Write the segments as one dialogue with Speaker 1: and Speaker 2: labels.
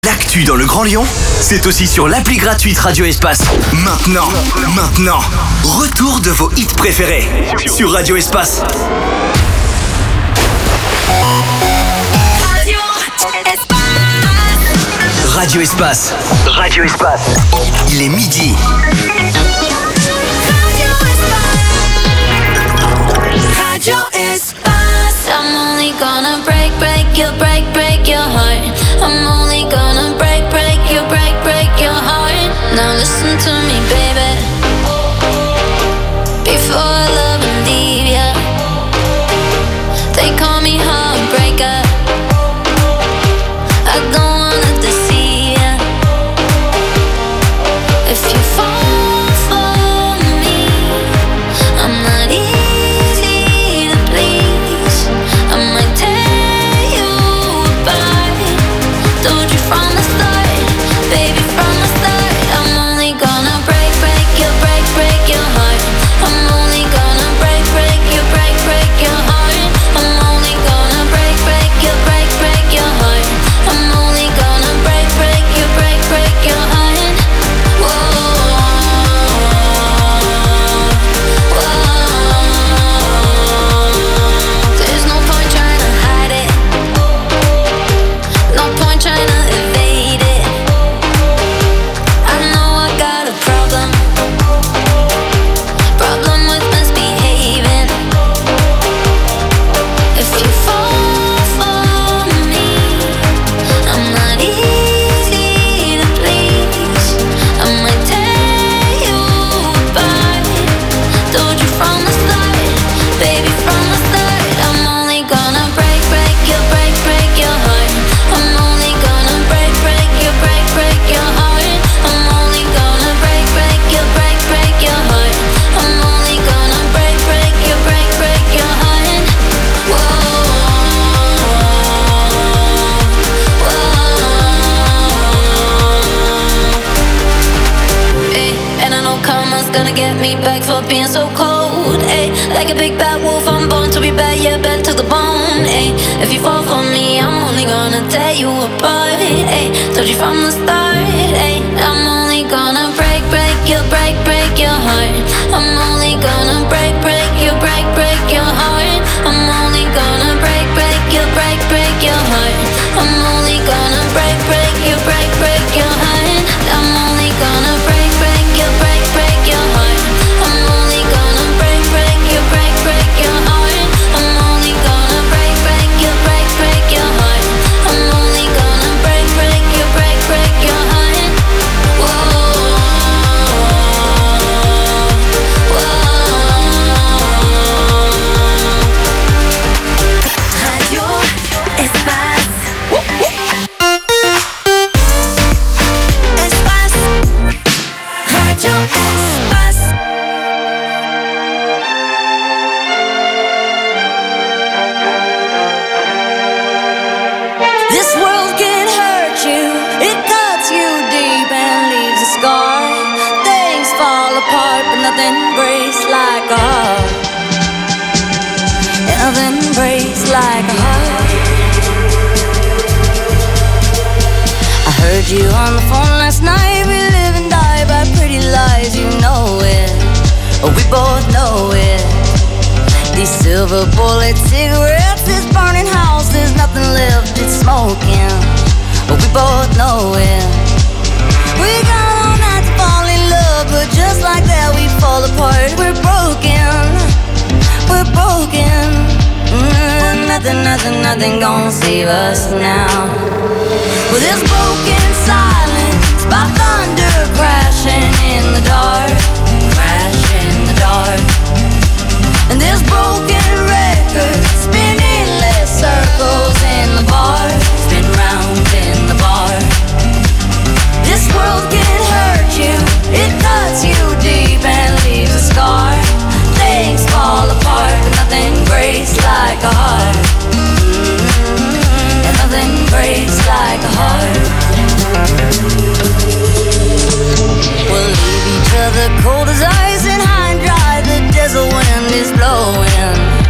Speaker 1: L'actu dans le Grand Lyon, c'est aussi sur l'appli gratuite Radio Espace. Maintenant, retour de vos hits préférés sur Radio Espace. Radio Espace. Radio Espace. Il est midi.
Speaker 2: Radio Espace. I'm only gonna break your heart. I'm only gonna break your heart. Now listen to me, baby. Before I love and leave ya, they call me heartbreaker. I don't wanna deceive ya. If you fall for me, I'm not easy to please. I might tear you apart. Told you from the start, baby, from the start. I'm only gonna break your heart. I'm only gonna break your heart. I'm only gonna break your heart. I'm only gonna break your heart. Whoa, there's no point trying to hide it. No point trying to evade it. I know I got a problem with misbehaving. If you fall for me, I'm not easy to please. I might tear you apart. Told you from the start, baby, from the start. I'm only gonna break your heart. I'm only gonna break your heart. I'm only gonna break your heart. I'm only gonna break your heart. Whoa, Ay, and I know karma's gonna get me back for being so cold. Ay, like a big bad wolf, I'm born to be bad, yeah, bad to the bone. Ay, if you fall for me, I'm only gonna tear you apart. Ay, told you from the start. Ay, I'm only gonna break your heart. I'm only gonna break your heart. I'm only gonna break your heart. I'm only gonna break your heart. I'm only gonna break your heart. I'm only gonna break your heart. I'm only gonna break your heart. I'm only gonna break your heart. Whoa, Radio Espace. Espace. Radio Espace. This world can hurt you, it cuts you deep and leaves a scar. Things fall apart, but nothing breaks like a heart. And nothing breaks like a heart. I heard you on the phone last night. We live and die by pretty lies, you know it. We both know it. These silver bullet cigarettes, this burning house, there's nothing left, it's smoking. But we both know it. We got all night to fall in love, but just like that we fall apart. We're broken, we're broken. Nothing gonna save us now. Well, this broken silence by thunder crashing in the dark, crashing in the dark. And this broken record spinning less circles in the bar, spin round in the bar. This world can hurt you, it cuts you deep and leaves a scar. Things fall apart, but nothing breaks like a heart. And nothing breaks like a heart. We'll leave each other cold as ice and high and dry. The desert wind is blowing.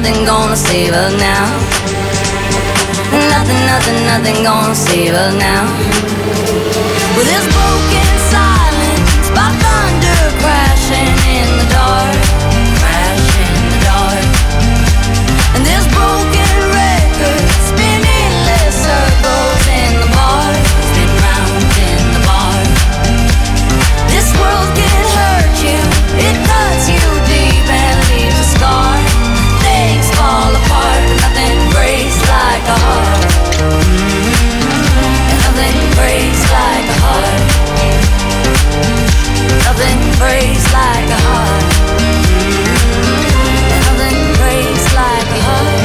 Speaker 2: nothing gonna save us now. Nothing, nothing, nothing gonna save us now. With this broken silence, by thunder crashing in the dark, crash in the dark. And this broken record spinning endless circles in the bar, spin round in the bar. This world can hurt you, it cuts you deep and leaves a scar. Things fall apart, but nothing breaks like a heart. And nothing breaks like a heart. Nothing breaks like a heart. And nothing breaks like a heart.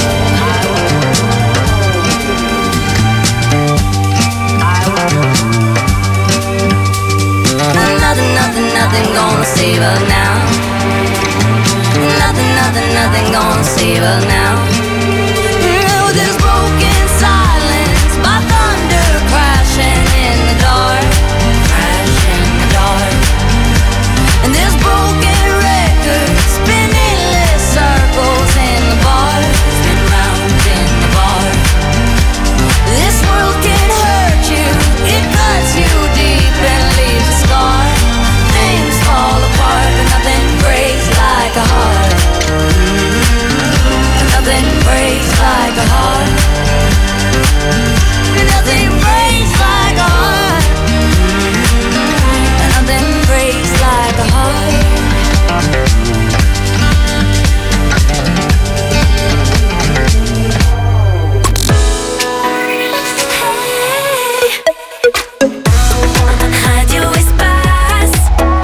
Speaker 2: Nothing, nothing, nothing gonna save us now. Nothing, nothing, nothing gonna save us now. With this broken silence, by thunder crashing in the dark, crash in the dark. And this broken record spinning endless circles in the bar, spin round in the bar. This world can hurt you, it cuts you deep and leaves a scar. Things fall apart, but nothing breaks like a heart. Nothing breaks like a heart. Nothing breaks like a heart. Nothing breaks like a heart. Radio Espace.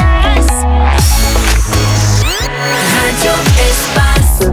Speaker 2: Radio Espace.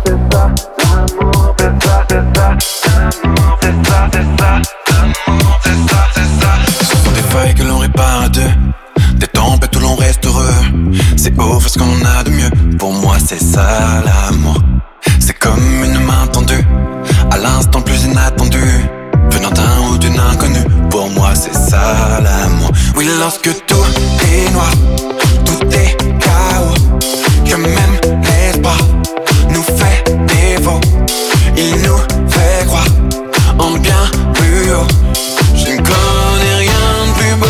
Speaker 3: Ce sont des feuilles que l'on répare à deux, des tempêtes où l'on reste heureux. C'est offrir ce qu'on a de mieux. Pour moi c'est ça l'amour. C'est comme une main tendue, à l'instant le plus inattendu, venant d'un ou d'une inconnue. Pour moi c'est ça l'amour. Oui, lorsque tout est noir, tout est chaos, que même l'espoir nous fait défaut. Il nous fait croire en bien plus haut. Je ne connais rien de plus beau.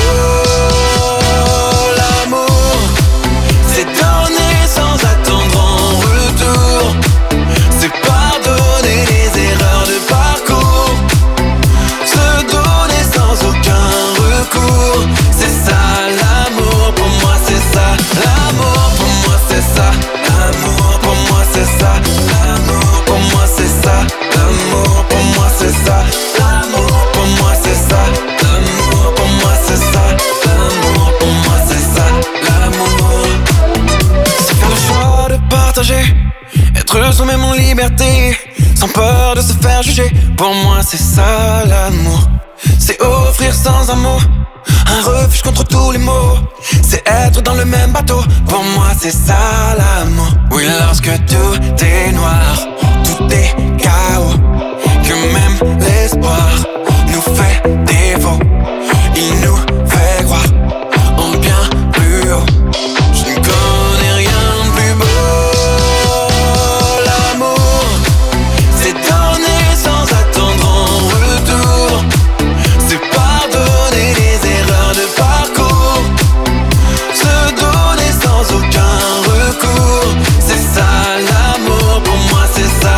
Speaker 3: L'amour, c'est donner sans attendre en retour. C'est pardonner les erreurs de parcours. Se donner sans aucun recours. C'est ça l'amour, pour moi c'est ça. L'amour, pour moi c'est ça. L'amour, pour moi c'est ça. L'amour, pour moi c'est ça. L'amour, pour moi c'est ça. L'amour, pour moi c'est ça. L'amour, pour moi c'est ça. L'amour, pour moi c'est ça. L'amour, c'est faire le choix de partager, être soi-même en liberté, sans peur de se faire juger. Pour moi c'est ça l'amour. C'est offrir sans un mot un refuge contre tous les maux. C'est être dans le même bateau. Pour moi c'est ça l'amour. Oui, lorsque tout est noir, tout est chaos, que même l'espoir nous fait défaut. Il nous fait croire en bien plus haut. Je ne connais rien de plus beau. L'amour, c'est donner sans attendre en retour. C'est pardonner les erreurs de parcours. Se donner sans aucun recours. C'est ça l'amour, pour moi c'est ça.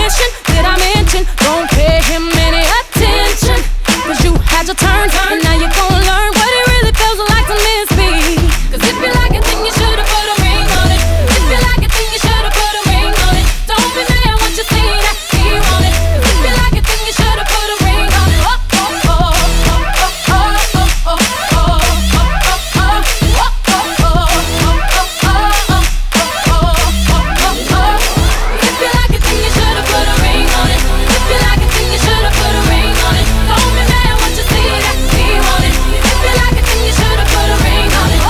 Speaker 4: mission. Did I mention? Don't pay him any attention. Cause you had your turn, and now you're gonna learn what it really feels like to miss me. Cause if you like it, then you should've put a ring on it. If you like it, then you should've put a ring on it. Don't be mad once you see that he want it. Cause if you like it, then you should've put a ring on it. Oh, oh, oh, oh, oh, oh, oh, oh, If you like it, then you should've put a ring on it. If you like it, then you should've put a ring on it. Don't be mad once you see that he want it. If you like it, then you should've put a ring on it.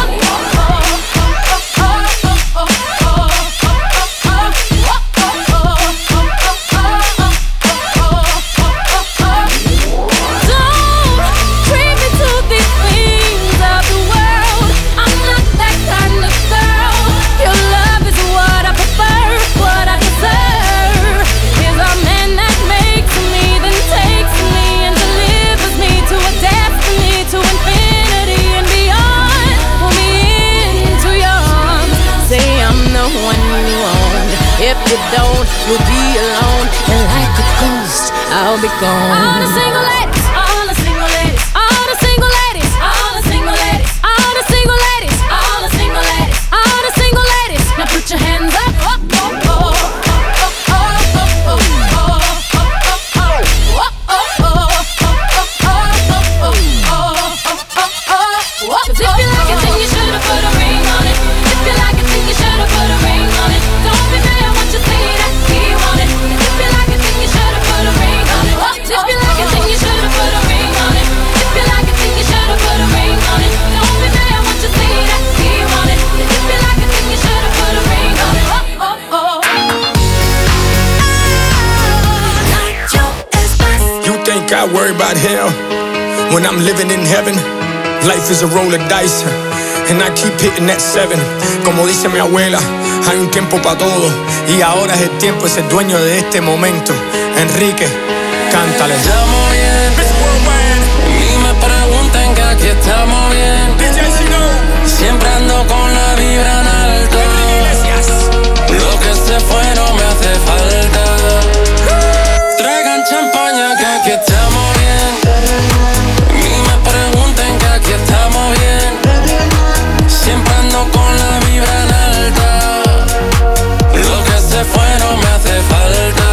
Speaker 4: If you don't, you'll be alone, and like a ghost, I'll be gone. All the single ladies, all the single ladies, all the single ladies, all the single ladies, all the single ladies, all the single ladies, all the single ladies. Now put your hands up. Cause if you like it, then you should've put a ring on it. If you like it, then you should've put a ring on it. Don't be mad once you see that he want it. If you like it, then you should've put a ring on it. If you like it, then you should've put a ring on it. If you like it, then you should've put a ring on it. Don't be mad once you see that he want it. If you like it, then you should've put a ring on it.
Speaker 5: You think I worry about hell when I'm living in heaven? Life is a roll of dice, and I keep hitting that 7. Como dice mi abuela, hay un tiempo para todo, y ahora es el tiempo, es el dueño de este momento. Enrique, cántale.
Speaker 3: Estamos bien, ni me pregunten que aquí estamos bien. Siempre ando con la vibra en alto. Lo que se fue no me hace falta. Traigan champaña que aquí estamos bien. Ni me pregunten que aquí estamos bien. Siempre ando con la vibra en alta. Lo que se fue no me hace falta.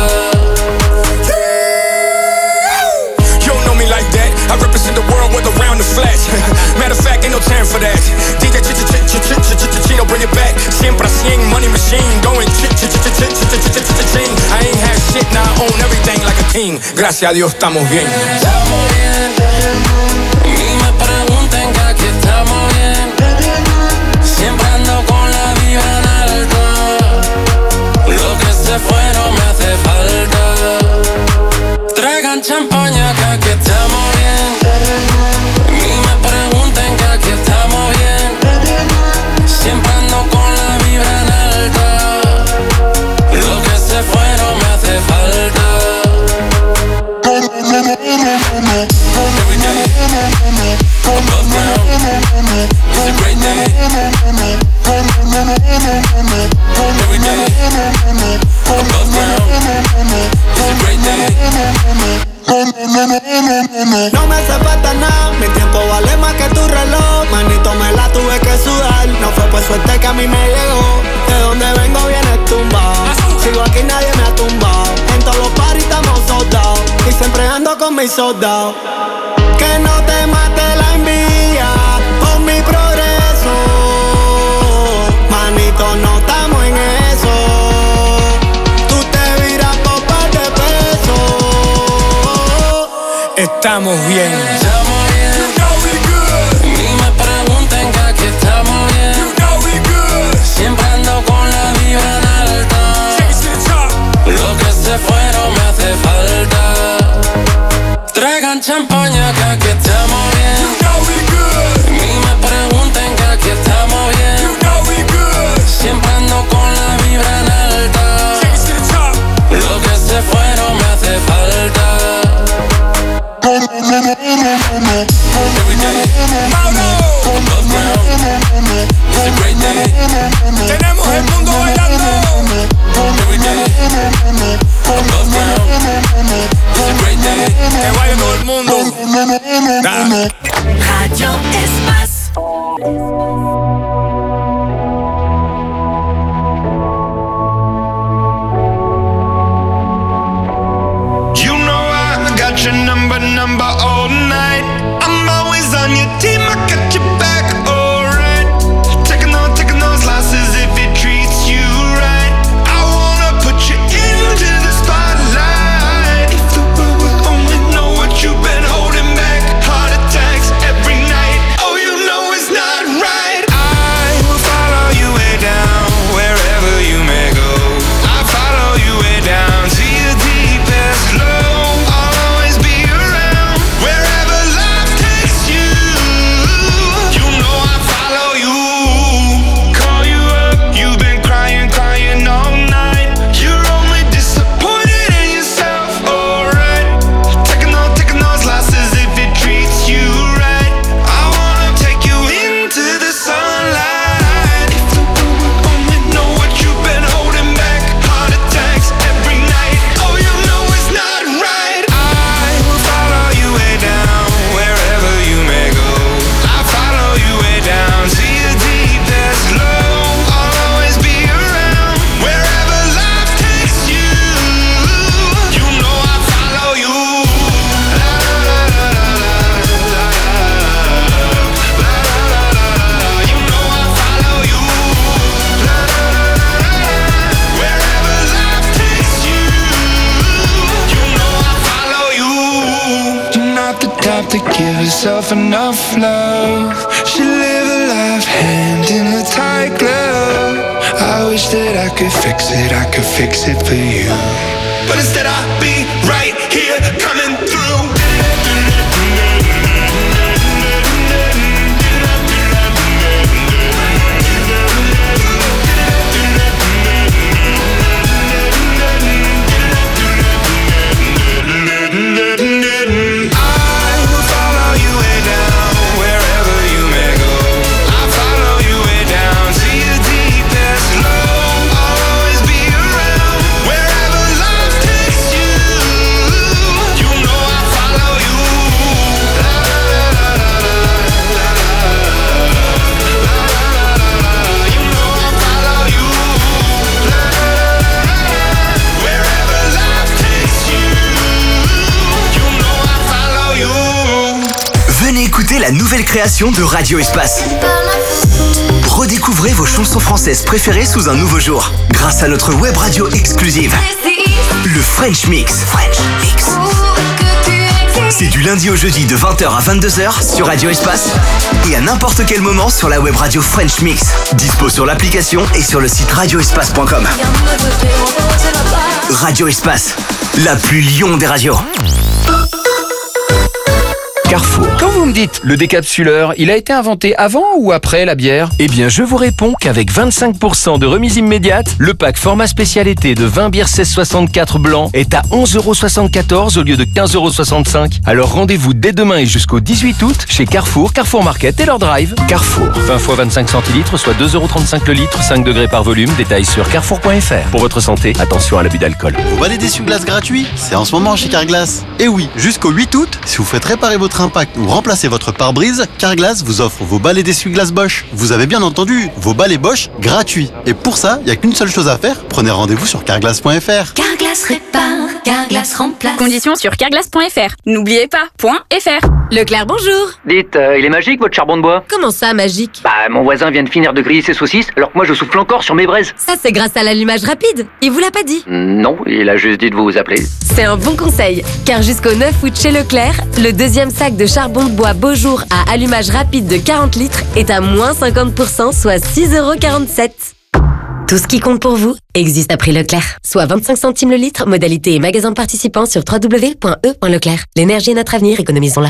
Speaker 5: You don't know me like that. I represent the world with around the flash. Matter of fact, ain't no time for that. DJ Chino, bring it back. Siempre así, money machine. Going ching. I ain't had shit, now I own everything like a king. Gracias a Dios estamos bien.
Speaker 3: Estamos bien. Ni me pregunten que aquí estamos bien. Siempre ando con la vibra en alto. Lo que se fue no me hace falta. Traigan champaña que aquí estamos bien. Ni me pregunten que aquí estamos bien. Siempre ando con la vibra en alta. Lo que se fue no me hace falta. Every day, above ground, it's a great day. Every day, above ground, it's a great day.
Speaker 6: No me hace falta nada, mi tiempo vale más que tu reloj. Manito, me la tuve que sudar. No fue por suerte que a mí me llegó. De donde vengo vienes tumbado. Sigo aquí, nadie me ha tumbado. En todos los parties estamos soldados. Y siempre ando con mis soldados. Que no te mate la envidia por mi progreso. Manito, no estamos en eso. Tú te viras por par de pesos.
Speaker 5: Estamos bien.
Speaker 3: Estamos bien. Ni me pregunten que aquí estamos bien. Siempre ando con la vibra en alta. Lo que se fue no me hace falta. Traigan champaña que aquí estamos bien. Ni me pregunten que aquí estamos bien. Siempre ando con la vibra en alta. Lo que se fue no me hace falta.
Speaker 5: Every day, Mauro, above ground. It's a great day. Tenemos el mundo bailando. Every day, above ground. It's a great day. Que baile todo el mundo.
Speaker 7: Radio Espace.
Speaker 3: You know I got your number all night. I'm always on your team, I got your back, alright. Taking those losses if it treats you right. I wanna put you into the spotlight. If the world would only know what you've been holding back. Heart attacks every night. Oh, you know it's not right. I will follow you way down, wherever you may go. I follow you way down to your deepest low. I'll always be around, wherever life takes you. You know I follow you. Call you up, you've been crying all night. You're only disappointed in yourself, alright. Taking those losses if it treats you right. I wanna take you into the sunlight. If the world would only know what you've been holding back. Heart attacks every night. Oh, you know it's not right. I will follow you way down, wherever you may go. I follow you way down to your deepest low. I'll always be around, wherever life takes you. You know I follow you. La la la la la la la la. You know I follow you. La la la la la. Wherever life takes you. You know I follow you. You're not the type to give yourself enough love. Should live a life hand in a tight glove. I wish that I could fix it for you. But instead I'll be right here coming through. I will follow you way down, wherever you may go. I follow you way down to your deepest low. I'll always be around, wherever life takes you. You know I follow you. La la la la la la la. You know I follow you. La la la la. Wherever life takes you. You know I follow you.
Speaker 1: Venez écouter la nouvelle création de Radio Espace. Redécouvrez vos chansons françaises préférées sous un nouveau jour, grâce à notre web radio exclusive, le French Mix. C'est du lundi au jeudi de 20h à 22h sur Radio Espace et à n'importe quel moment sur la web radio French Mix. Dispo sur l'application et sur le site radioespace.com. Radio Espace, la plus Lyon des radios.
Speaker 8: Carrefour. Quand vous me dites le décapsuleur, il a été inventé avant ou après la bière? Eh bien, je vous réponds qu'avec 25% de remise immédiate, le pack format spécial été de 20 bières 1664 blanc est à 11,74€ au lieu de 15,65€. Alors rendez-vous dès demain et jusqu'au 18 août chez Carrefour, Carrefour Market et leur drive. Carrefour, 20 x 25 centilitres, soit 2,35€ le litre, 5 degrés par volume. Détails sur carrefour.fr. Pour votre santé, attention à l'abus d'alcool.
Speaker 9: Vous balai d'essuie-glace gratuit, c'est en ce moment chez Carglass. Et oui, jusqu'au 8 août, si vous faites réparer votre impact ou remplacer votre pare-brise, Carglass vous offre vos balais d'essuie-glace Bosch. Vous avez bien entendu, vos balais Bosch gratuits. Et pour ça, il n'y a qu'une seule chose à faire, prenez rendez-vous sur carglass.fr.
Speaker 7: Carglass répare, Carglass remplace.
Speaker 10: Conditions sur carglass.fr. N'oubliez pas, .fr.
Speaker 11: Leclerc, bonjour.
Speaker 12: Dites, il est magique votre charbon de bois?
Speaker 11: Comment ça, magique?
Speaker 12: Bah, mon voisin vient de finir de griller ses saucisses, alors que moi je souffle encore sur mes braises.
Speaker 11: Ça, c'est grâce à l'allumage rapide. Il vous l'a pas dit?
Speaker 12: Non, il a juste dit de vous appeler.
Speaker 11: C'est un bon conseil, car jusqu'au 9 août chez Leclerc, le deuxième sac de charbon de bois Beaujour à allumage rapide de 40 litres est à moins 50%, soit 6,47€. Tout ce qui compte pour vous existe à prix Leclerc, soit 25 centimes le litre, modalité et magasin participant sur www.e.leclerc. L'énergie est notre avenir, économisons-la.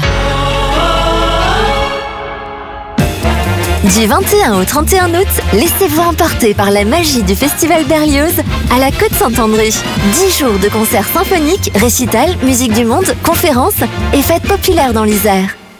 Speaker 13: Du 21 au 31 août, laissez-vous emporter par la magie du Festival Berlioz à la Côte-Saint-André. 10 jours de concerts symphoniques, récitals, musique du monde, conférences et fêtes populaires dans l'Isère.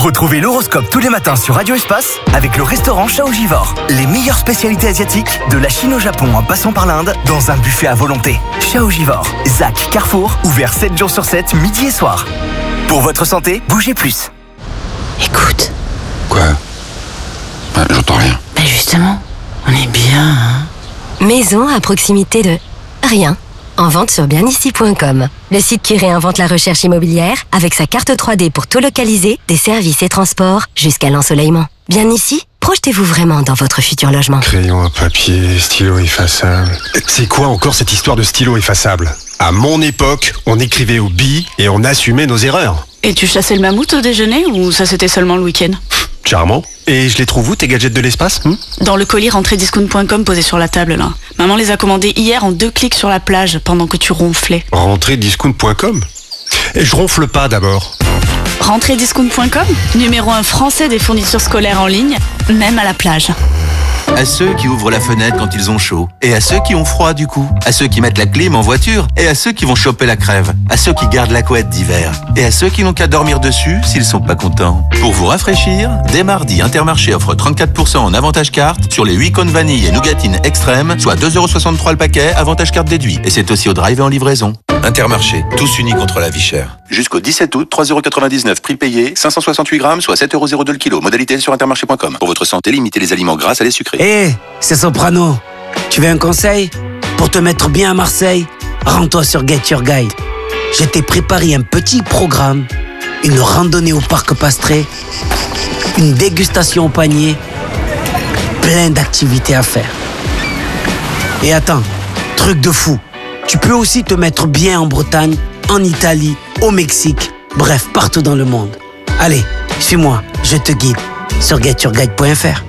Speaker 1: Retrouvez l'horoscope tous les matins sur Radio Espace avec le restaurant Shaojivore. Les meilleures spécialités asiatiques, de la Chine au Japon en passant par l'Inde, dans un buffet à volonté. Shaojivore, Zac, Carrefour, ouvert 7 jours sur 7, midi et soir. Pour votre santé, bougez plus.
Speaker 14: Écoute.
Speaker 15: Quoi? J'entends rien.
Speaker 14: Justement, on est bien, hein?
Speaker 11: Maison à proximité de rien. En vente sur bienici.com. Le site qui réinvente la recherche immobilière avec sa carte 3D pour tout localiser, des services et transports jusqu'à l'ensoleillement. Bien ici, projetez-vous vraiment dans votre futur logement.
Speaker 15: Crayon à papier, stylo effaçable. C'est quoi encore cette histoire de stylo effaçable? À mon époque, on écrivait au billes et on assumait nos erreurs.
Speaker 10: Et tu chassais le mammouth au déjeuner ou ça c'était seulement le week-end?
Speaker 15: Charmant. Et je les trouve où tes gadgets de l'espace?
Speaker 10: Dans le colis rentrediscount.com posé sur la table là. Maman les a commandés hier en 2 clics sur la plage pendant que tu ronflais.
Speaker 15: Rentrediscount.com? Et je ronfle pas d'abord.
Speaker 10: Rentrediscount.com, numéro 1 français des fournitures scolaires en ligne, même à la plage.
Speaker 16: À ceux qui ouvrent la fenêtre quand ils ont chaud. Et à ceux qui ont froid du coup. À ceux qui mettent la clim en voiture. Et à ceux qui vont choper la crève. À ceux qui gardent la couette d'hiver. Et à ceux qui n'ont qu'à dormir dessus s'ils sont pas contents. Pour vous rafraîchir, dès mardi, Intermarché offre 34% en avantage carte sur les 8 cônes vanille et nougatine extrême, soit 2,63€ le paquet, avantage carte déduit. Et c'est aussi au drive et en livraison. Intermarché, tous unis contre la vie chère. Jusqu'au 17 août, 3,99€ prix payé, 568 grammes, soit 7,02€ le kilo. Modalité sur intermarché.com. Pour votre santé, limitez les aliments gras à les sucrés.
Speaker 17: C'est Soprano. Tu veux un conseil? Pour te mettre bien à Marseille, rends-toi sur Get Your Guide. Je t'ai préparé un petit programme, une randonnée au parc Pastré, une dégustation au panier, plein d'activités à faire. Et attends, truc de fou, tu peux aussi te mettre bien en Bretagne, en Italie, au Mexique, bref, partout dans le monde. Allez, suis-moi, je te guide sur getyourguide.fr.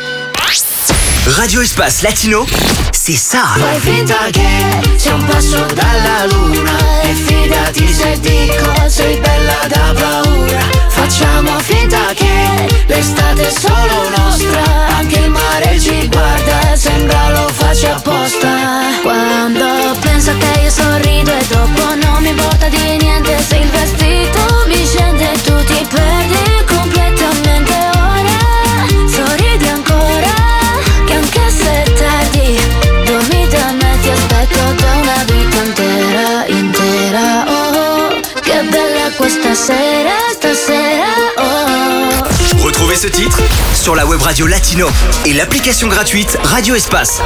Speaker 1: Radio Espace Latino, c'est ça.
Speaker 3: Fai finta che sia un passo dalla luna e fidati se dico sei bella da paura. Facciamo finta che l'estate è solo nostra, anche il mare ci guarda, sembra lo faccia apposta.
Speaker 2: Quando penso a te io sorrido e dopo non mi importa di niente. Se il vestito mi scende tu ti perdi completamente ora. Sorridi ancora, che anche se è tardi, dormi da me, ti aspetto da una vita intera, intera. Oh, che bella questa sera, stasera. Oh.
Speaker 1: Retrouvez ce titre sur la web radio Latino et l'application gratuite Radio Espace.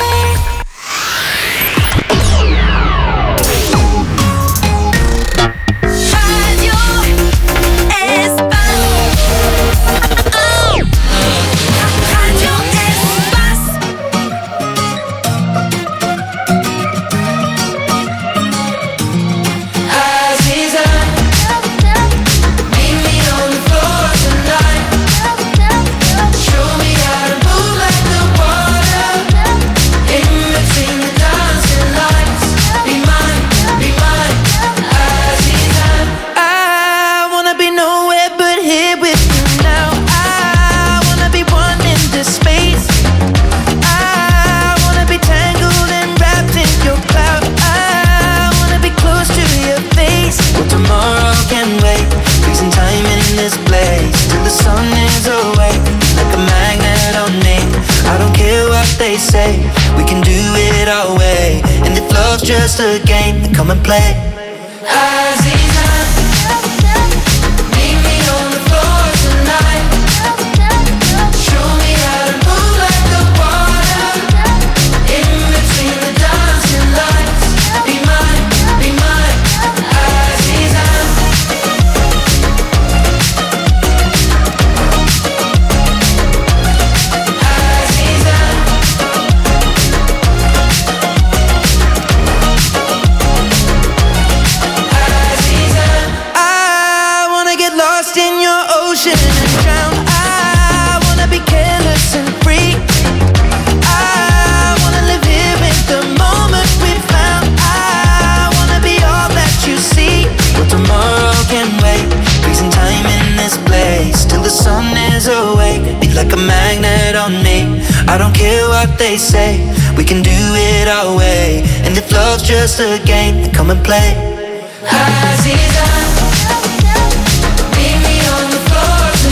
Speaker 3: Just a game, then come and play. They say we can do it our way, and if love's just a game, then come and play. Aziza, meet me on the floor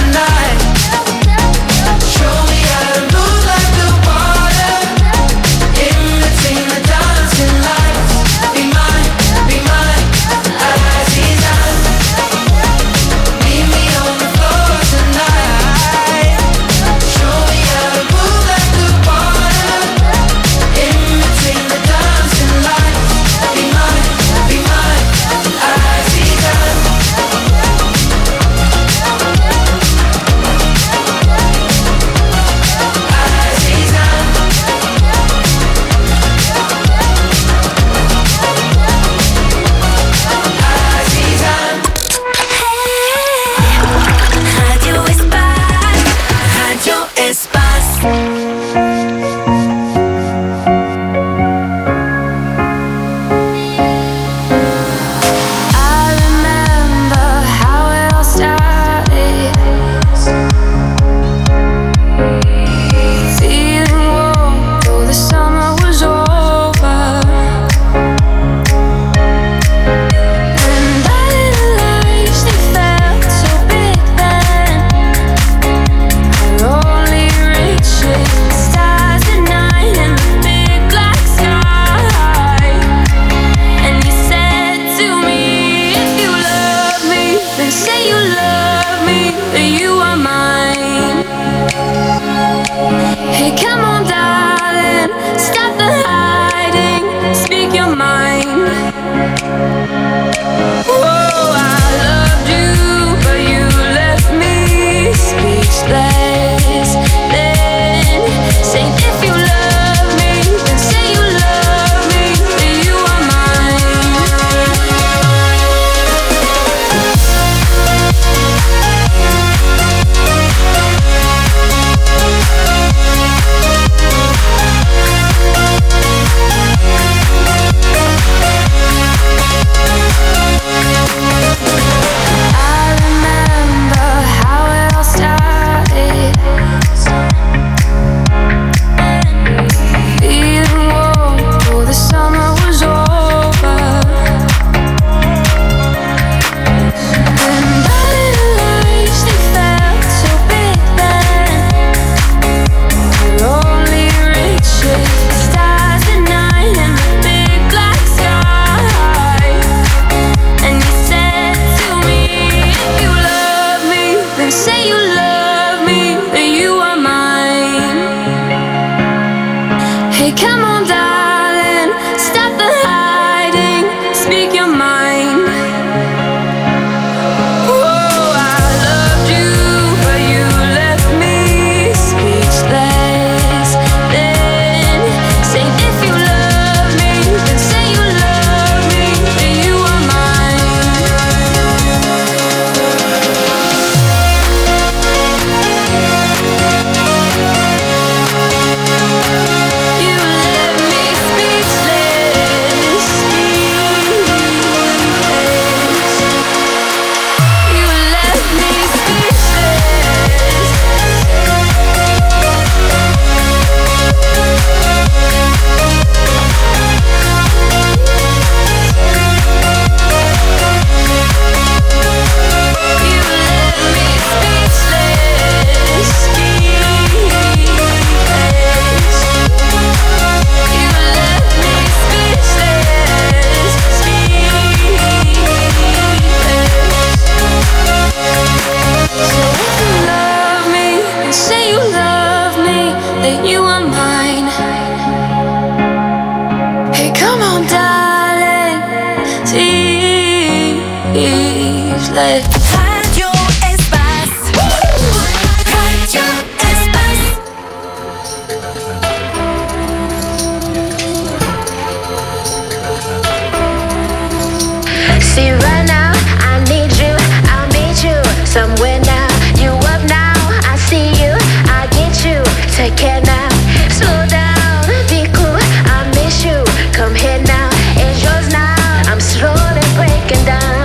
Speaker 2: Radio Espace. Radio Espace.
Speaker 18: See right now, I need you, I'll meet you somewhere now. You up now, I see you, I get you. Take care now, slow down, be cool, I miss you. Come here now, it's yours now. I'm slowly breaking down.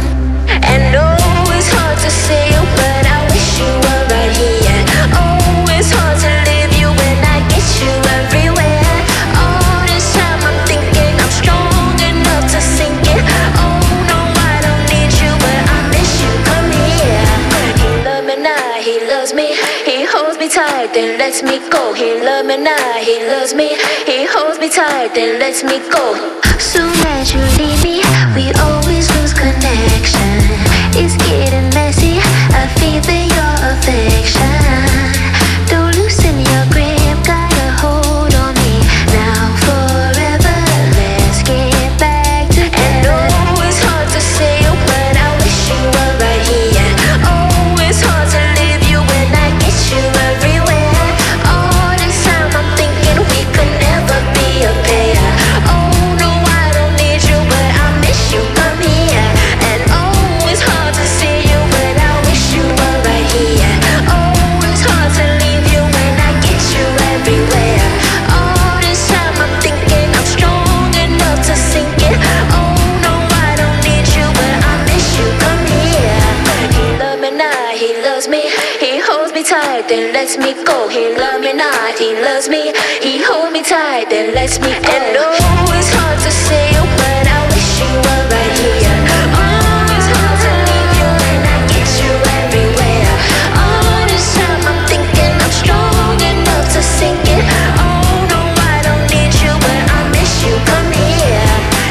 Speaker 18: And oh, it's hard to see you, but I wish you were right here. Oh, it's hard to leave you when I get you everywhere. All this time I'm thinking I'm strong enough to sink it. Oh no, I don't need you, but I miss you. Come here. He loves me now, he loves me. He holds me tight, then lets me go. He loves me now, he loves me. He holds me tight, then lets me go.
Speaker 19: Soon as you leave me, we always lose connection. It's getting messy, I feel for your affection. Don't loosen your grip, got a hold on me. Now forever, let's get back together.
Speaker 18: And oh, it's hard to see you, but I wish you were right here. Oh, it's hard to leave you when I get you everywhere. All this time I'm thinking we could never be a pair. Oh no, I don't need you, but I miss you. Come here. And oh, it's hard to see you, but I wish you were right here. Oh, it's hard to leave you when I get you everywhere. All this time I'm thinking I'm strong enough to sink it. Oh no, I don't need you, but I miss you. Come here. He loves me now, he loves me. He holds me tight, then lets me go. He loves me now, he loves me. He holds me tight, then lets me go. And oh, it's hard to see you, but I wish you were right here. Oh, it's hard to leave you when I get you everywhere. All this time I'm thinking I'm strong enough to sink it. Oh no, I don't need you, but I miss you. Come here.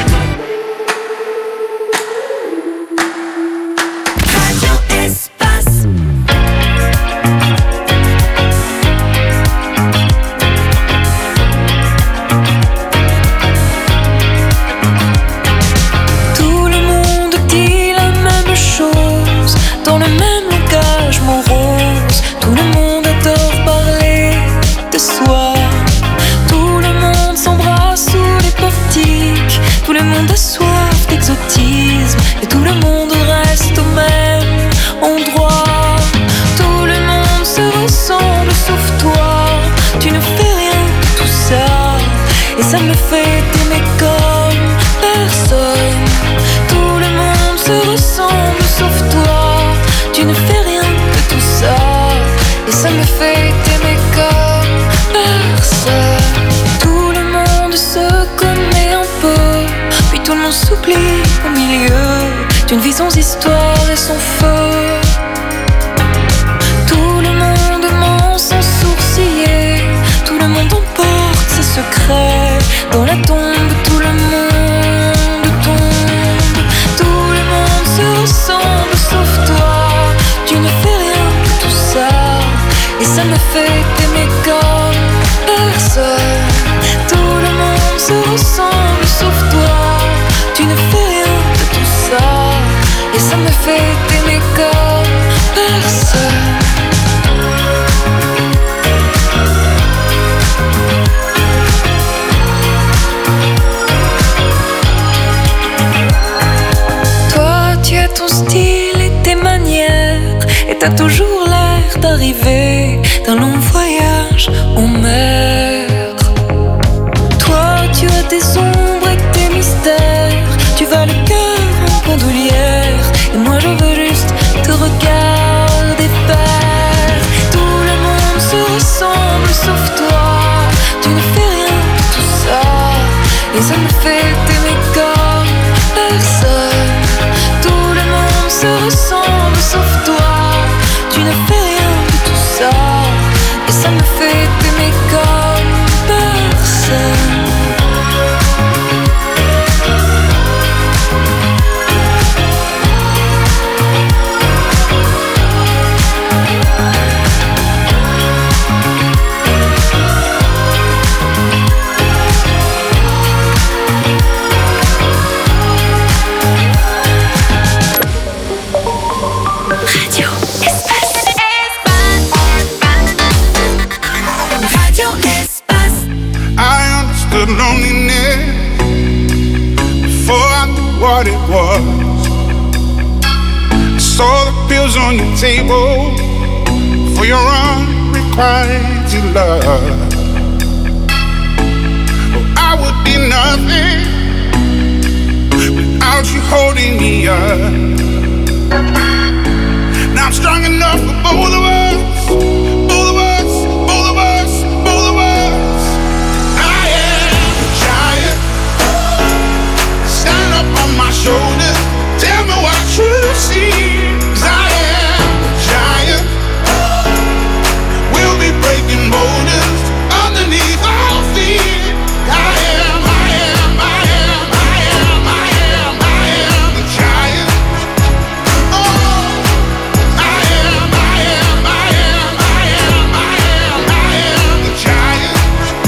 Speaker 2: Radio Espace.
Speaker 20: dans le même langage morose. Tout le monde adore parler de soi. Tout le monde s'embrasse sous les portiques. Tout le monde a soif d'exotisme. Et tout le monde reste au même endroit. Tout le monde se ressemble sauf toi. Tu ne fais rien de tout ça. Et ça me fait t'aimer comme personne. Tout le monde se ressemble sauf toi. Tu ne fais rien de tout ça. Et ça me fait t'aimer comme personne. Tout le monde se connaît un peu. Puis tout le monde s'oublie au milieu d'une vie sans histoire et sans feu. Tout le monde ment sans sourciller. Tout le monde emporte ses secrets. Dans la tombe, tout le monde tombe. Tout le monde se ressemble sauf toi. Tu ne fais rien de tout ça. Et ça me fait t'aimer comme personne. Tout le monde se ressemble sauf toi. Tu ne fais rien de tout ça. Et ça me fait t'aimer comme personne. Ton style et tes manières. Et t'as toujours l'air d'arriver d'un long voyage en mer. Toi, tu as des ombres et tes mystères. Tu vas le cœur en bandoulière. Et moi je veux juste te regarder faire. Tout le monde se ressemble sauf toi. Tu ne fais rien de tout ça. Et ça me fait t'aimer comme personne. Tout le monde se ressemble sauf toi. Tu ne fais rien de tout ça. Et ça me fait t'aimer comme personne.
Speaker 21: Loneliness before I knew what it was. I saw the pills on your table for your unrequited love. Oh, I would be nothing without you holding me up. Now I'm strong enough for both of us, both of us, both of us, both of us. On my shoulders, tell me what you see. 'Cause I am a giant. We'll be breaking boulders underneath our feet. I am, I am, I am, I am, I am, I am a giant. Oh, I am, I am, I am, I am, I am, I am a giant.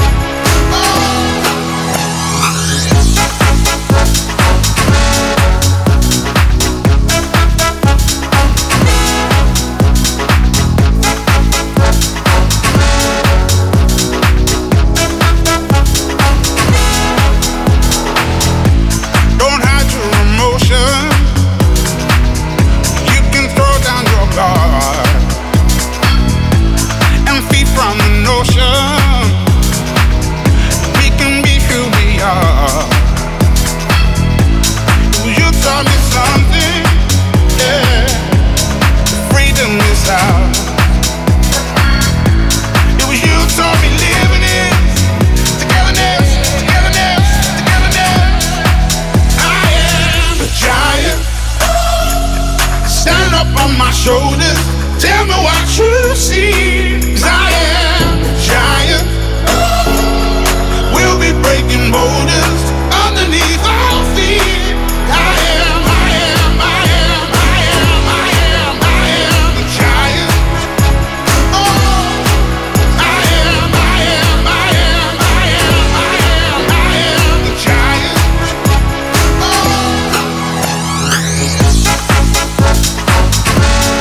Speaker 21: Shoulders, tell me what you see. 'Cause I am a giant. We'll be breaking boulders underneath our feet. I am, I am, I am, I am, I am, I am a giant. Oh, I am, I am, I am, I am, I am, I am a giant. Oh.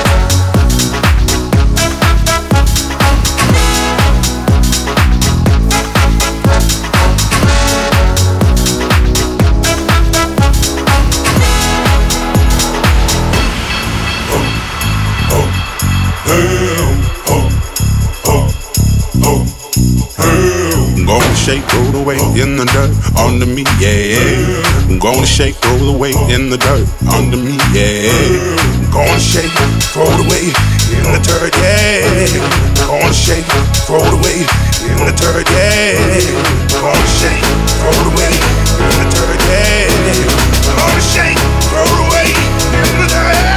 Speaker 21: weight in the dirt under me, yeah. I'm gonna shake, throw the weight in the dirt under me, yeah. I'm gonna shake, throw the weight in the dirt, yeah. I'm gonna shake, throw the weight in the dirt, yeah. I'm gonna shake, throw the weight in the dirt, yeah. I'm gonna shake, throw the weight in the dirt.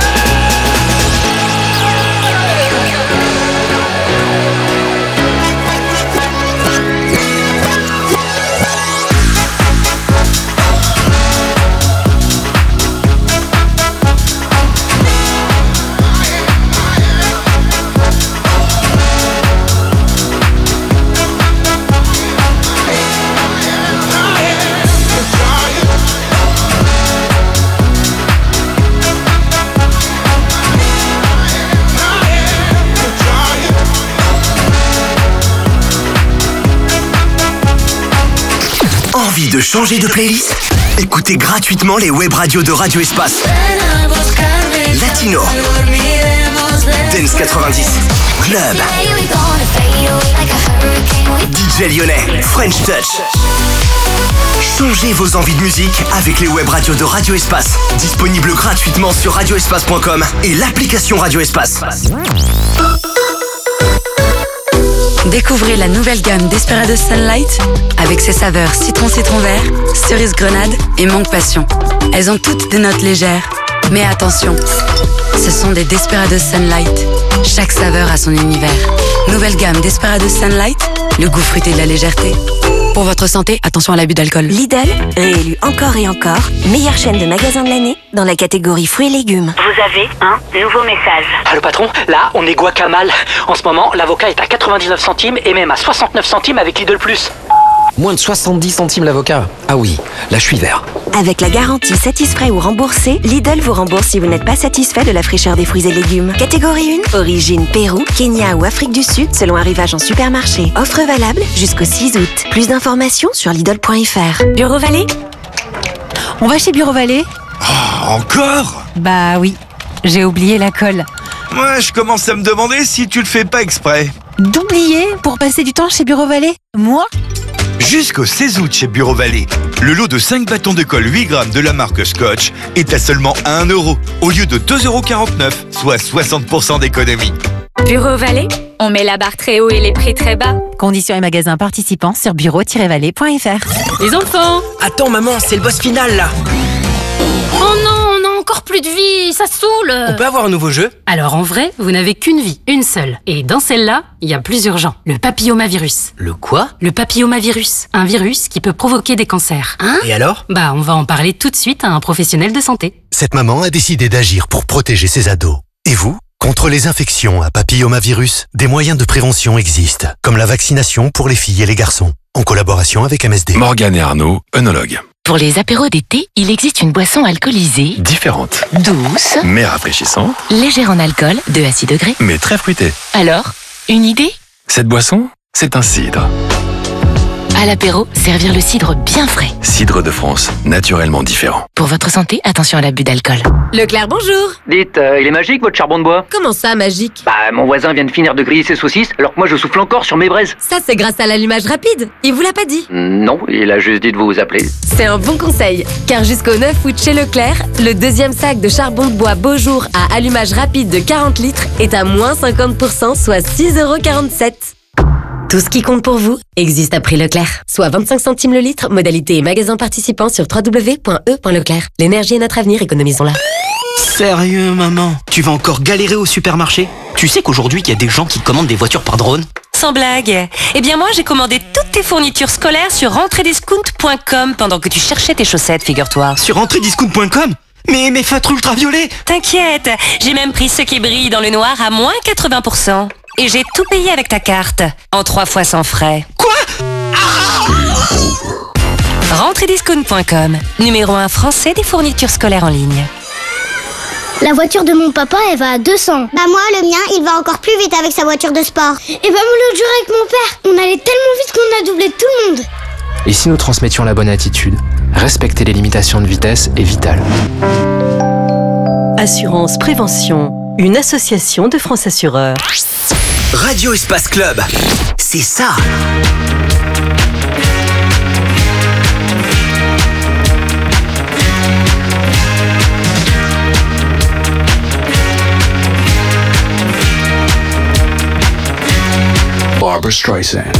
Speaker 1: Envie de changer de playlist? Écoutez gratuitement les web radios de Radio Espace. Latino, Dance 90, Club, DJ lyonnais, French Touch. Changez vos envies de musique avec les web radios de Radio Espace. Disponibles gratuitement sur radioespace.com et l'application Radio Espace.
Speaker 10: Découvrez la nouvelle gamme Desperados Sunlight avec ses saveurs citron vert, cerise grenade et mangue passion. Elles ont toutes des notes légères, mais attention, ce sont des Desperados Sunlight. Chaque saveur a son univers. Nouvelle gamme Desperados Sunlight, le goût fruité de la légèreté. Pour votre santé, attention à l'abus d'alcool.
Speaker 4: Lidl, réélu encore et encore, meilleure chaîne de magasins de l'année dans la catégorie fruits et légumes.
Speaker 22: Vous avez un nouveau message.
Speaker 12: Ah, le patron, là, on est guacamole. En ce moment, l'avocat est à 99 centimes et même à 69 centimes avec Lidl Plus.
Speaker 8: Moins de 70 centimes l'avocat. Ah oui, là je suis vert.
Speaker 4: Avec la garantie satisfait ou remboursé, Lidl vous rembourse si vous n'êtes pas satisfait de la fraîcheur des fruits et légumes. Catégorie 1, origine Pérou, Kenya ou Afrique du Sud selon arrivage en supermarché. Offre valable jusqu'au 6 août. Plus d'informations sur Lidl.fr. Bureau Vallée?
Speaker 23: On va chez Bureau Vallée?
Speaker 24: Oh, encore?
Speaker 23: Bah oui, j'ai oublié la colle.
Speaker 24: Moi, je commence à me demander si tu le fais pas exprès.
Speaker 23: D'oublier pour passer du temps chez Bureau Vallée? Moi?
Speaker 24: Jusqu'au 16 août chez Bureau Vallée, le lot de 5 bâtons de colle 8 grammes de la marque Scotch est à seulement 1 € au lieu de 2,49 €, soit 60% d'économie.
Speaker 22: Bureau Vallée, on met la barre très haut et les prix très bas.
Speaker 23: Conditions et magasins participants sur bureau-vallée.fr.
Speaker 22: Les enfants!
Speaker 12: Attends maman, c'est le boss final là.
Speaker 22: Oh non, on a encore plus de vie, ça saoule!
Speaker 12: On peut avoir un nouveau jeu?
Speaker 22: Alors en vrai, vous n'avez qu'une vie, une seule. Et dans celle-là, il y a plus urgent. Le papillomavirus.
Speaker 12: Le quoi?
Speaker 22: Le papillomavirus. Un virus qui peut provoquer des cancers.
Speaker 12: Hein? Et alors?
Speaker 22: Bah, on va en parler tout de suite à un professionnel de santé.
Speaker 25: Cette maman a décidé d'agir pour protéger ses ados. Et vous? Contre les infections à papillomavirus, des moyens de prévention existent, comme la vaccination pour les filles et les garçons, en collaboration avec MSD.
Speaker 26: Morgane et Arnaud, œnologues.
Speaker 27: Pour les apéros d'été, il existe une boisson alcoolisée,
Speaker 26: Différente,
Speaker 27: douce,
Speaker 26: mais rafraîchissante,
Speaker 27: légère en alcool, de à 6 degrés.
Speaker 26: mais très fruitée.
Speaker 27: Alors, une idée?
Speaker 26: Cette boisson, c'est un cidre.
Speaker 27: À l'apéro, servir le cidre bien frais.
Speaker 26: Cidre de France, naturellement différent.
Speaker 27: Pour votre santé, attention à l'abus d'alcool.
Speaker 11: Leclerc, bonjour.
Speaker 12: Dites, il est magique votre charbon de bois?
Speaker 11: Comment ça, magique?
Speaker 12: Bah, mon voisin vient de finir de griller ses saucisses, alors que moi je souffle encore sur mes braises.
Speaker 11: Ça, c'est grâce à l'allumage rapide. Il vous l'a pas dit?
Speaker 12: Non, il a juste dit de vous appeler.
Speaker 11: C'est un bon conseil, car jusqu'au 9 août chez Leclerc, le deuxième sac de charbon de bois Beaujour à allumage rapide de 40 litres est à moins 50%, soit 6,47 €. Tout ce qui compte pour vous existe à prix Leclerc. Soit 25 centimes le litre, modalité et magasin participant sur www.e.leclerc. L'énergie est notre avenir, économisons-la.
Speaker 28: Sérieux, maman? Tu vas encore galérer au supermarché? Tu sais qu'aujourd'hui, il y a des gens qui commandent des voitures par drone?
Speaker 27: Sans blague. Eh bien moi, j'ai commandé toutes tes fournitures scolaires sur rentrediscount.com pendant que tu cherchais tes chaussettes, figure-toi.
Speaker 28: Sur rentrediscount.com? Mais mes feutres ultraviolets!
Speaker 27: T'inquiète, j'ai même pris ceux qui brillent dans le noir à moins 80%. Et j'ai tout payé avec ta carte, en 3 fois sans frais.
Speaker 28: Quoi?
Speaker 27: Rentrediscount.com, numéro 1 français des fournitures scolaires en ligne.
Speaker 29: La voiture de mon papa, elle va à 200. Bah moi, le mien, il va encore plus vite avec sa voiture de sport. Et bah moi, l'autre jour avec mon père, on allait tellement vite qu'on a doublé tout le monde.
Speaker 30: Et si nous transmettions la bonne attitude? Respecter les limitations de vitesse est vital.
Speaker 31: Assurance Prévention, une association de France Assureurs.
Speaker 1: Radio Espace Club, c'est ça.
Speaker 3: Barbra Streisand.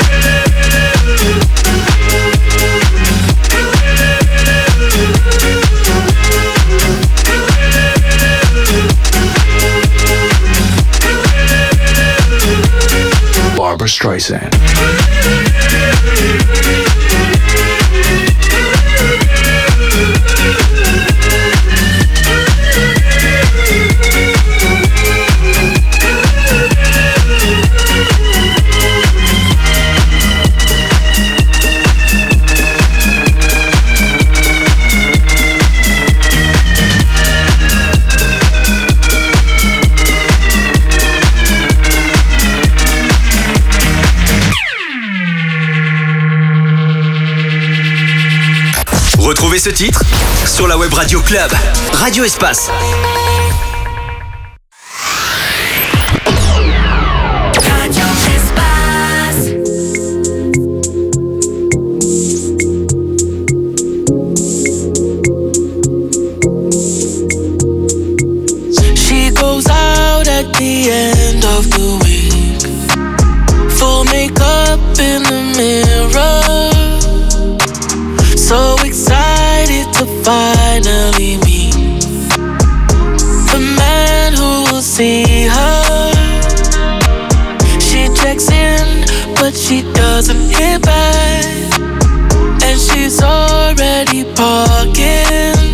Speaker 3: Barbra Streisand.
Speaker 1: Retrouvez ce titre sur la web radio Club, Radio Espace.
Speaker 18: Radio Espace.
Speaker 5: She goes out at the end of the week, full makeup in the mirror. So excited to finally meet the man who will see her. She checks in, but she doesn't hit back, and she's already parking,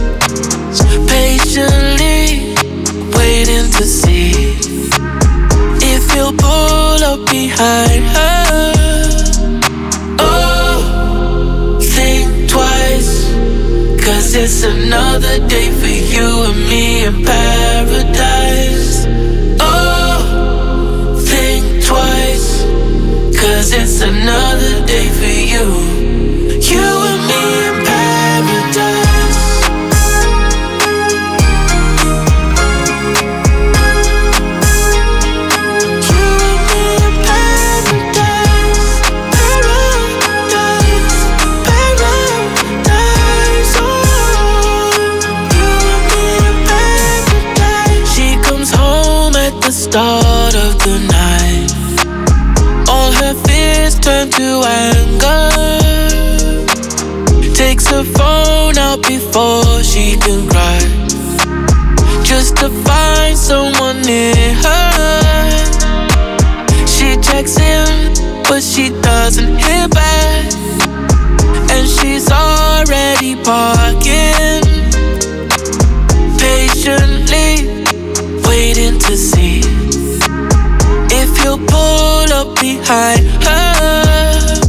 Speaker 5: patiently waiting to see if he'll pull up behind her. Cause it's another day for you and me in paradise. Oh, think twice, cause it's another day for you, you and me in paradise. Start of the night, all her fears turn to anger. Takes her phone out before she can cry, just to find someone near her. She checks in, but she doesn't hear back, and she's already parking, patiently waiting to see if you'll pull up behind her.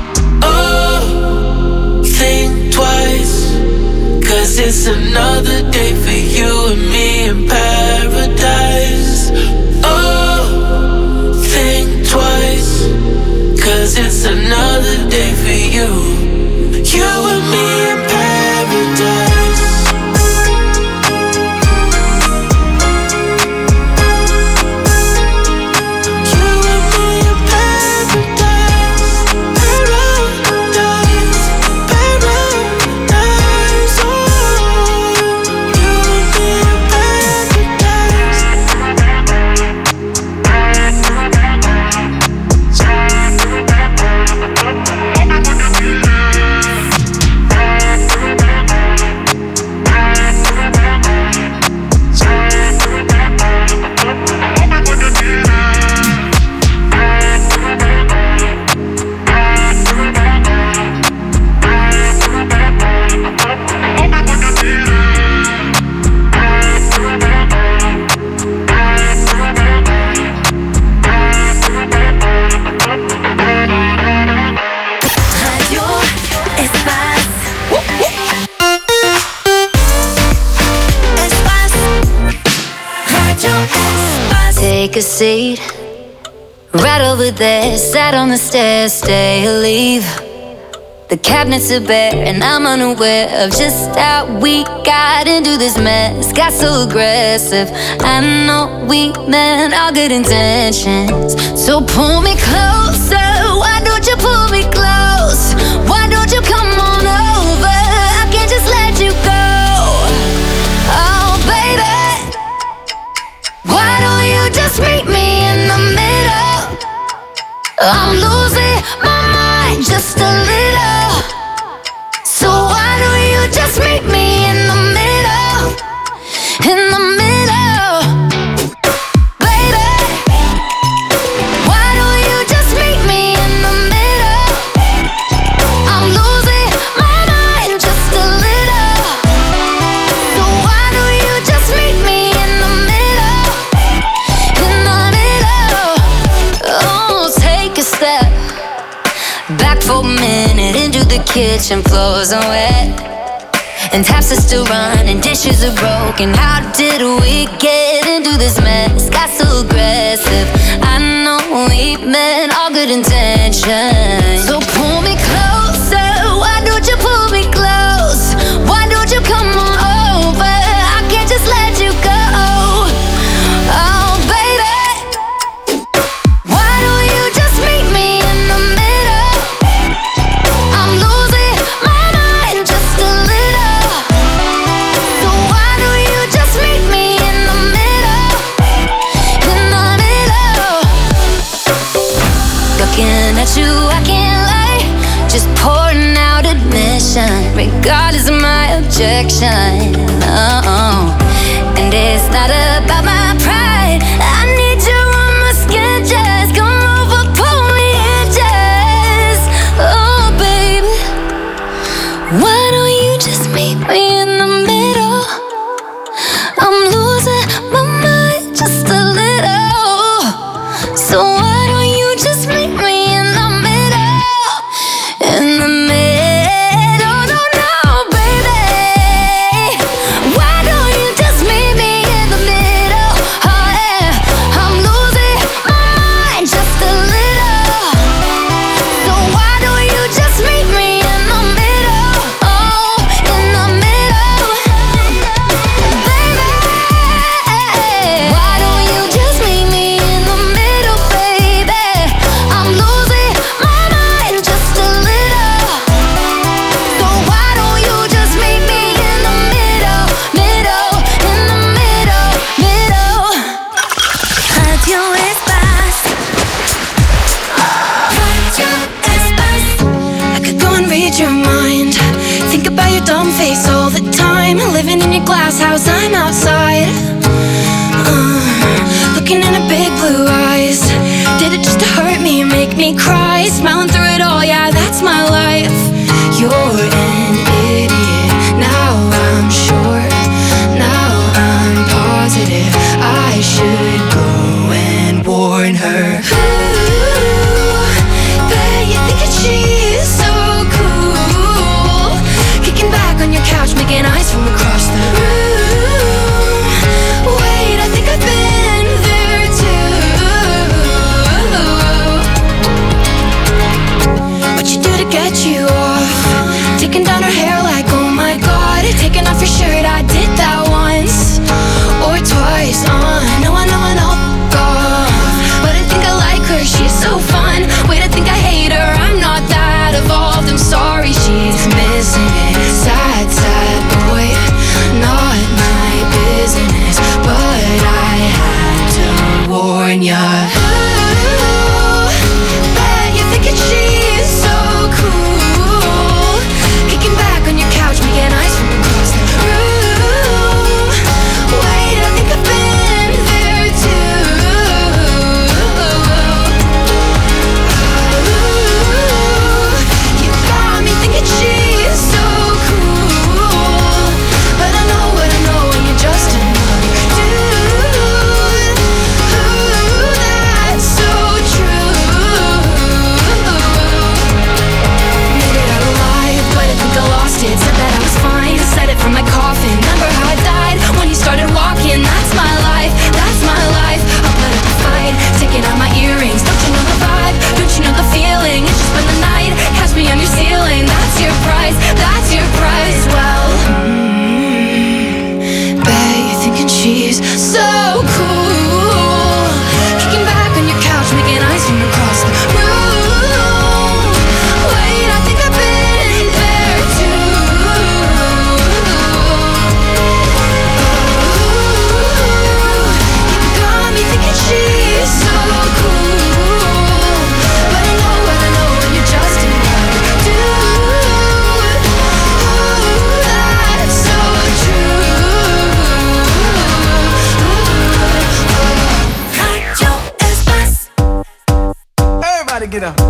Speaker 5: Oh, think twice, cause it's another day for you and me in paradise. Oh, think twice, cause it's another day for you, you and me in paradise.
Speaker 2: Take a seat, right over there, sat on the stairs, stay or leave. The cabinets are bare and I'm unaware of just how we got into this mess. Got so aggressive, I know we meant all good intentions. So pull me closer, why don't you pull me close? Why don't you come on over, I can't just let you go. Oh baby, why don't you just meet me in the middle? I'm losing my mind just a little. So why don't you just meet me in the middle? In the middle, baby. Why don't you just meet me in the middle? I'm losing my mind just a little. So why don't you just meet me in the middle? In the middle. Oh, take a step back for a minute into the kitchen. Floors are wet and taps are still running, dishes are broken. How did we get into this mess? Got so aggressive. I know we meant all good intentions. So pull me closer. Why don't you pull me close? Why don't you come on over? I can't just let you go. Oh, baby. Why don't you just meet me in the middle? I'm losing my mind just a little. So why don't you just meet me in the middle? In the middle. Looking at you, I can't lie. Just pouring out admission, regardless of my objection. Oh, and it's not about my pride. I need you on my skin, just come over, pull me in, just. Oh, baby. Why don't you just meet me in the middle? I'm losing my mind just a little. So why don't you just meet me in the middle? In the middle, no, baby. Why don't you just meet me in the middle?
Speaker 21: get up.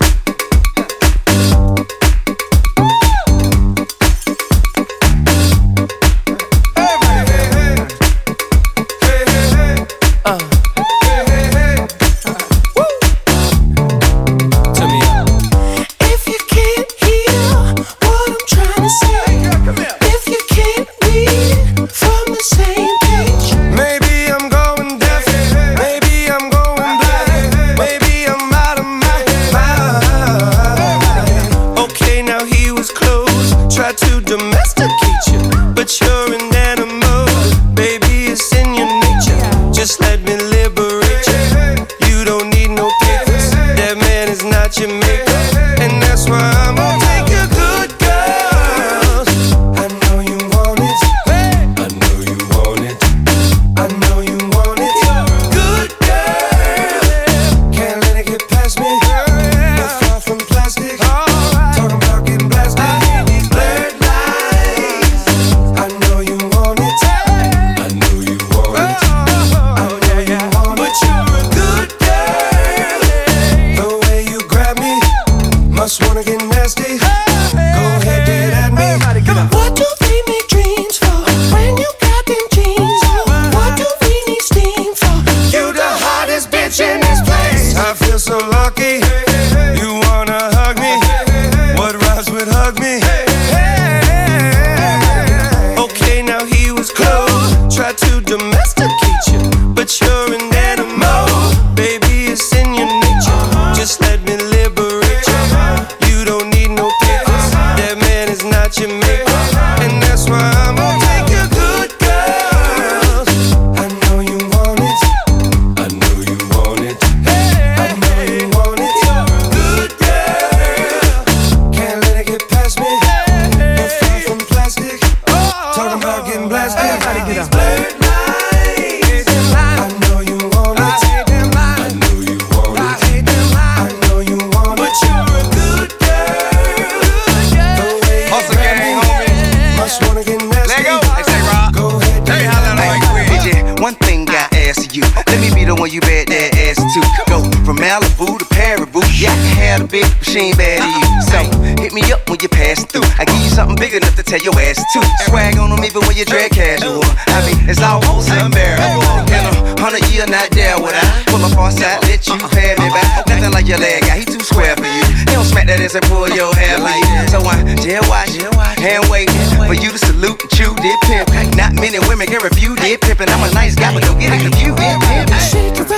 Speaker 3: Tell your ass to swag on them even when you drag casual. I mean, it's almost unbearable. In 100 years, not there would I pull up on side, let you pay me back. Nothing like your leg guy, he too square for you. He don't smack that ass and pull your hair like that. So I jail watch, hand wait for you to salute and chew did pimp. Not many women can refuse did pimpin'. I'm a nice guy, but don't get it confused. Shake around,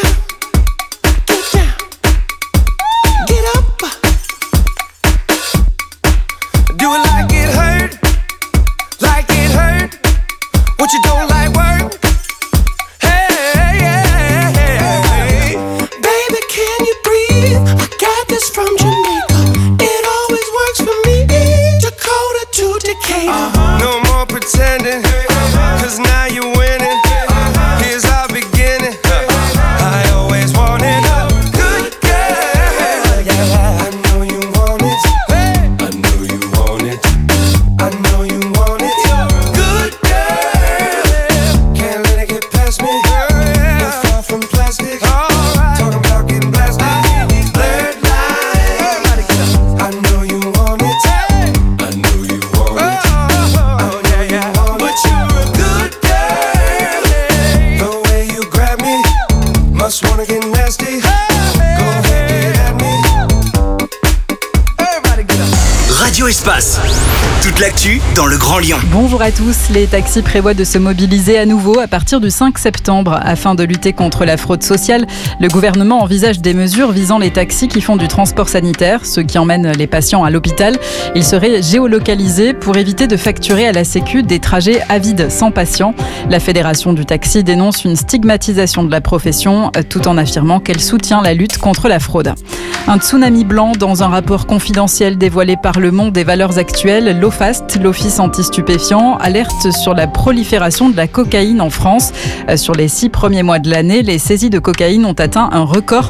Speaker 3: get down, get up. Do it like it hurt. Like it hurt, what you don't like work. Hey, hey, hey, baby, can you breathe? I got this from Jamaica. It always works for me. Dakota to Decatur. No more pretending, cause now you're winning. Here's our beginning. I always wanted a good girl. Yeah, I know you want it. I know you want it. I know you want it.
Speaker 1: Radio Espace. Toute l'actu dans le Grand Lyon.
Speaker 6: Bonjour à tous. Les taxis prévoient de se mobiliser à nouveau à partir du 5 septembre. Afin de lutter contre la fraude sociale, le gouvernement envisage des mesures visant les taxis qui font du transport sanitaire, ceux qui emmènent les patients à l'hôpital. Ils seraient géolocalisés pour éviter de facturer à la Sécu des trajets à vide sans patients. La Fédération du taxi dénonce une stigmatisation de la profession tout en affirmant qu'elle soutient la lutte contre la fraude. Un tsunami blanc dans un rapport confidentiel dévoilé par Le Monde des valeurs actuelles. L'OFAST, l'Office anti-stupéfiants, alerte sur la prolifération de la cocaïne en France. Sur les 6 premiers mois de l'année, les saisies de cocaïne ont atteint un record.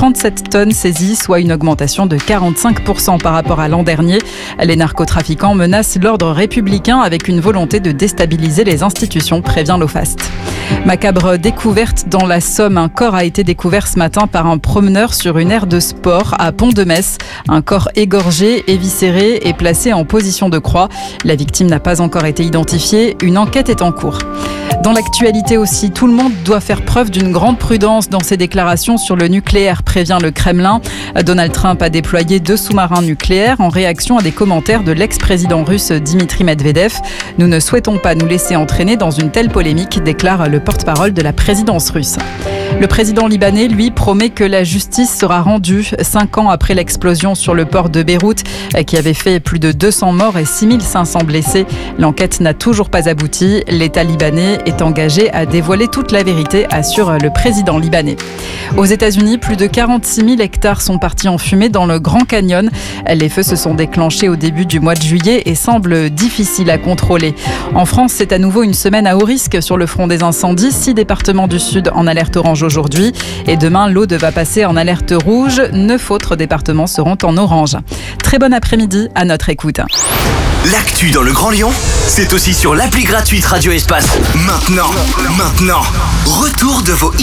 Speaker 6: 37 tonnes saisies, soit une augmentation de 45% par rapport à l'an dernier. Les narcotrafiquants menacent l'ordre républicain avec une volonté de déstabiliser les institutions, prévient l'OFAST. Macabre découverte dans la Somme. Un corps a été découvert ce matin par un promeneur sur une aire de sport à Pont-de-Metz. Un corps égorgé, éviscéré et placé en position de croix. La victime n'a pas encore été identifiée. Une enquête est en cours. Dans l'actualité aussi, tout le monde doit faire preuve d'une grande prudence dans ses déclarations sur le nucléaire, prévient le Kremlin. Donald Trump a déployé 2 sous-marins nucléaires en réaction à des commentaires de l'ex-président russe Dimitri Medvedev. Nous ne souhaitons pas nous laisser entraîner dans une telle polémique, déclare le porte-parole de la présidence russe. Le président libanais, lui, promet que la justice sera rendue 5 ans après l'explosion sur le port de Beyrouth qui avait fait plus de 200 morts et 6500 blessés. L'enquête n'a toujours pas abouti. L'État libanais est engagé à dévoiler toute la vérité, assure le président libanais. Aux États-Unis, plus de 46 000 hectares sont partis en fumée dans le Grand Canyon. Les feux se sont déclenchés au début du mois de juillet et semblent difficiles à contrôler. En France, c'est à nouveau une semaine à haut risque sur le front des incendies. 6 départements du Sud en alerte orange aujourd'hui. Et demain, l'Aude va passer en alerte rouge. 9 autres départements seront en orange. Très bon après-midi à notre écoute.
Speaker 1: L'actu dans le Grand Lyon, c'est aussi sur l'appli gratuite Radio Espace. Maintenant, retour de vos